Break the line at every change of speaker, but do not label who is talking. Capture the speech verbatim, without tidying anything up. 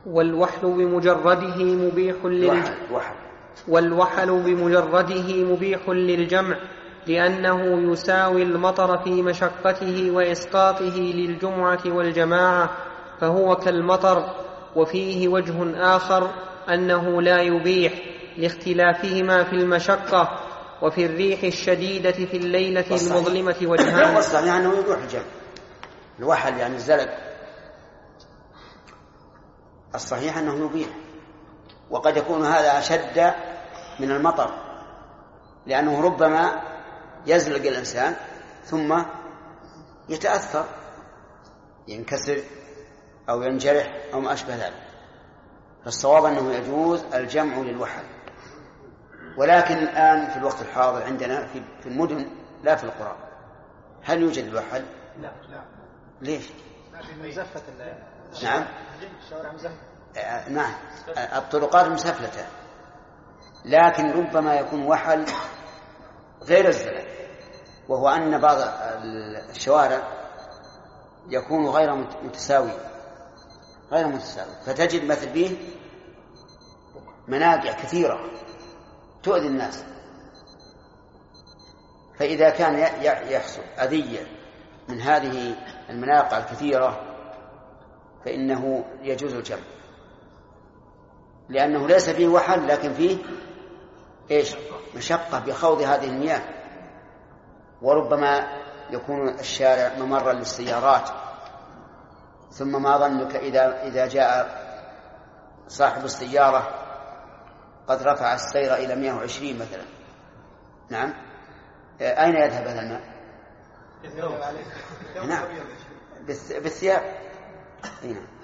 والوحل بمجرده مبيح للجمع والوحل بمجرده مبيح للجمع لأنه يساوي المطر في مشقته وإسقاطه للجمعة والجماعة، فهو كالمطر. وفيه وجه آخر أنه لا يبيح لاختلافهما في المشقة، وفي الريح الشديدة في الليلة المظلمة وجهان.
والصحيح أنه يبيح الجمع. الوحل يعني الزلق، الصحيح أنه يبيح، وقد يكون هذا أشد من المطر، لأنه ربما يزلق الإنسان ثم يتأثر، ينكسر أو ينجرح أو ما أشبه ذلك. فالصواب أنه يجوز الجمع للوحل. ولكن الآن في الوقت الحاضر عندنا في المدن لا في القرى، هل يوجد الوحل؟
لا لا.
ليش؟
مزفة.
نعم. آه نعم، الطرقات مسفلتة، لكن ربما يكون وحل غير الزلق، وهو أن بعض الشوارع يكون غير متساوي غير متساوي فتجد مثل به مناقع كثيرة تؤذي الناس، فإذا كان يحصل أذية من هذه المناقع الكثيرة فإنه يجوز الجمع، لأنه ليس فيه وحل لكن فيه إيش؟ مشقة بخوض هذه المياه، وربما يكون الشارع ممرا للسيارات، ثم ما ظنك إذا, إذا جاء صاحب السيارة قد رفع السير إلى مئة وعشرين مثلا، نعم، أين يذهب هذا الماء؟ نعم، بالثياب.